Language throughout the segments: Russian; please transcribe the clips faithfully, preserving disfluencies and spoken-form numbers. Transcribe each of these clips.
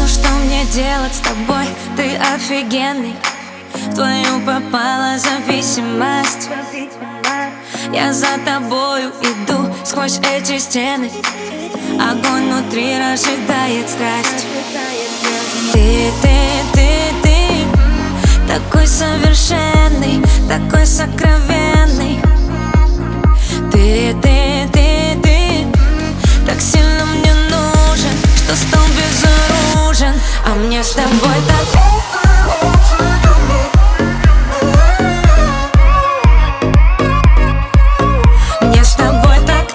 знаю, что мне делать с тобой. Ты офигенный, в твою попала зависимость. Я за тобою иду сквозь эти стены. Огонь внутри разжигает страсть. Ты, ты, ты, ты такой совершенный, такой сокровенный. Ты, ты, ты, ты так сильно мне нужен, что стал безоружен. А мне с тобой так. Мне с тобой так.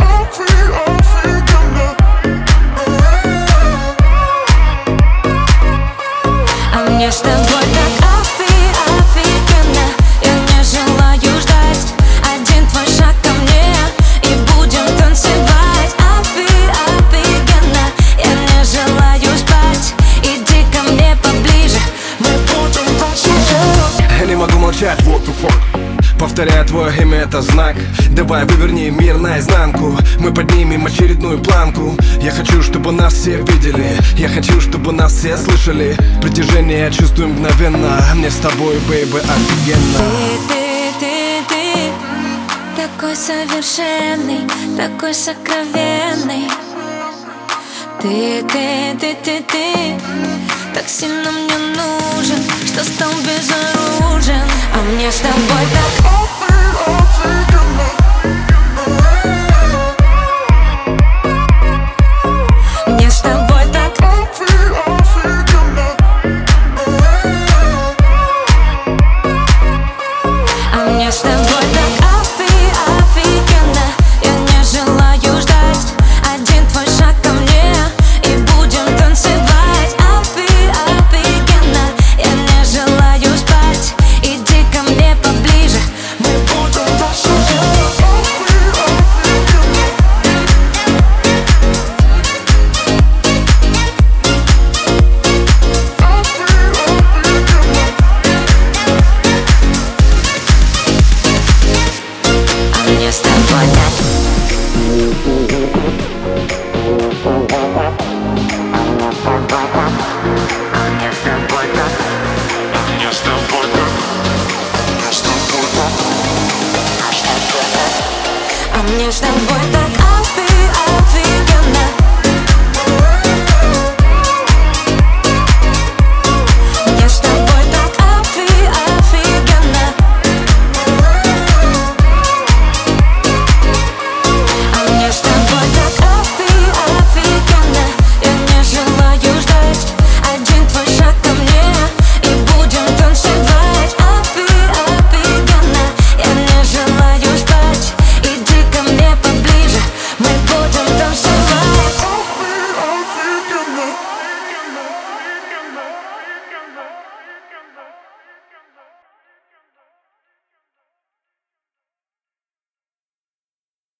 А мне с тобой так офи, офигенно. Я не желаю ждать. Один твой шаг ко мне, и будем танцевать. Офи, офигенно. Я не желаю спать. Иди ко мне поближе, мы будем танцевать. Я не могу молчать, what the fuck. Повторяя твое имя, это знак. Давай выверни мир наизнанку. Мы поднимем очередную планку. Я хочу, чтобы нас все видели. Я хочу, чтобы нас все слышали. Притяжение я чувствую мгновенно. Мне с тобой, бейби, офигенно. Ты, ты, ты, ты такой совершенный, такой сокровенный. Ты, ты, ты, ты, ты так сильно мне нужен, что стал безоружен. А мне с тобой так.